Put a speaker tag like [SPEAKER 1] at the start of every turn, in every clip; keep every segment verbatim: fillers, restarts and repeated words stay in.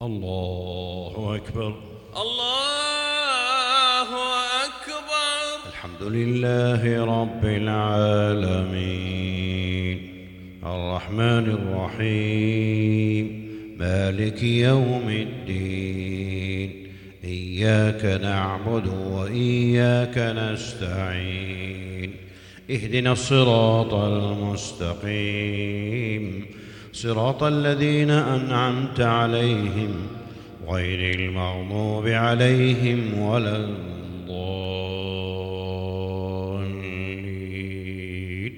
[SPEAKER 1] الله أكبر.
[SPEAKER 2] الله أكبر.
[SPEAKER 1] الحمد لله رب العالمين الرحمن الرحيم مالك يوم الدين إياك نعبد وإياك نستعين اهدنا الصراط المستقيم صراط الذين أنعمت عليهم غير المغضوب عليهم ولا الضالين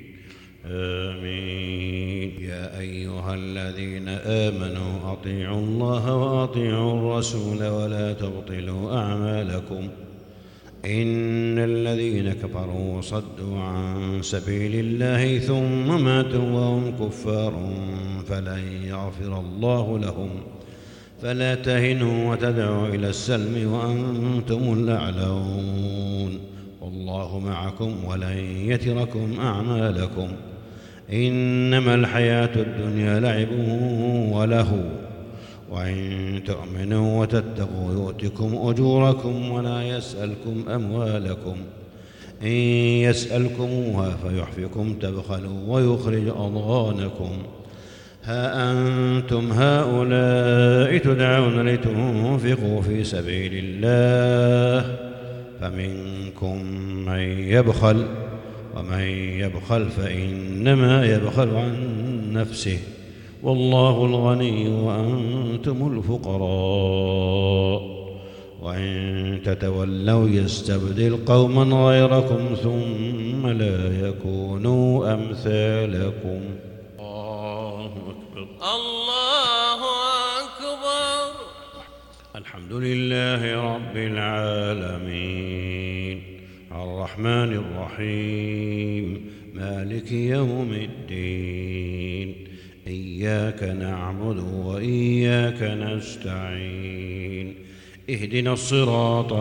[SPEAKER 1] آمين. يا أيها الذين آمنوا أطيعوا الله وأطيعوا الرسول ولا تبطلوا أعمالكم إن الذين كفروا وصدوا عن سبيل الله ثم ماتوا وهم كفار فلن يغفر الله لهم فلا تهنوا وتدعوا إلى السلم وأنتم الأعلون والله معكم ولن يتركم أعمالكم إنما الحياة الدنيا لعب ولهو وإن تؤمنوا وتتقوا يؤتكم أجوركم ولا يسألكم أموالكم إن يسألكموها فيحفكم تبخلوا ويخرج أضغانكم ها أنتم هؤلاء تدعون لتنفقوا في سبيل الله فمنكم من يبخل ومن يبخل فإنما يبخل عن نفسه والله الغني وأنتم الفقراء وإن تتولوا يستبدل قوما غيركم ثم لا يكونوا أمثالكم. الله أكبر.
[SPEAKER 2] الله أكبر.
[SPEAKER 1] الحمد لله رب العالمين الرحمن الرحيم مالك يوم الدين إياك نعبد وإياك نستعين اهدنا الصراط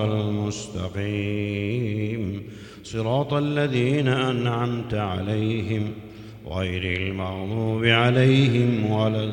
[SPEAKER 1] المستقيم صراط الذين أنعمت عليهم غير المغضوب عليهم ولا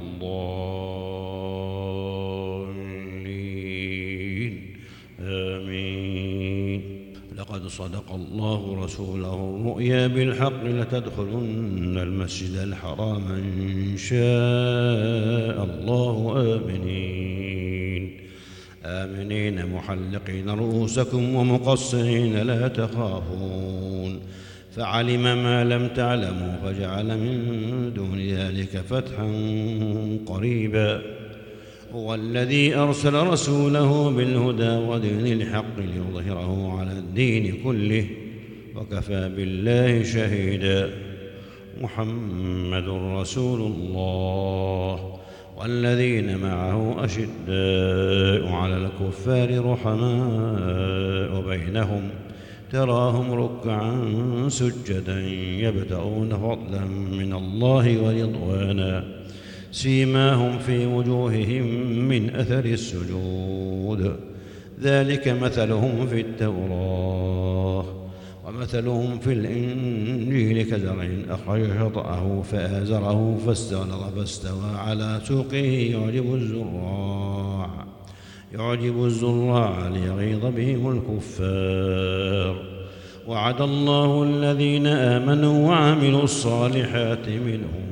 [SPEAKER 1] الضالين آمين. لقد صدق الله رسوله الرؤيا بالحق لتدخلن المسجد الحرام إن شاء الله آمنين آمنين محلقين رؤوسكم ومقصرين لا تخافون فعلم ما لم تعلموا فجعل من دون ذلك فتحا قريبا هو الذي أرسل رسوله بالهدى ودين الحق ليظهره على الدين كله وكفى بالله شهيدا. محمد رسول الله والذين معه أشداء على الكفار رحماء بينهم تراهم ركعا سجدا يبتغون فضلا من الله ورضوانا سيماهم في وجوههم من أثر السجود ذلك مثلهم في التوراة ومثلهم في الإنجيل كزرع أخرج شطأه فآزره فاستغلظ فاستوى على سوقه يعجب الزراع يعجب الزراع ليغيظ بهم الكفار وعد الله الذين آمنوا وعملوا الصالحات منهم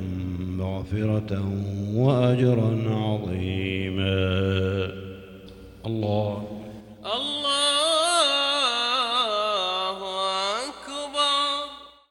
[SPEAKER 1] مغفرة وأجرا عظيما. الله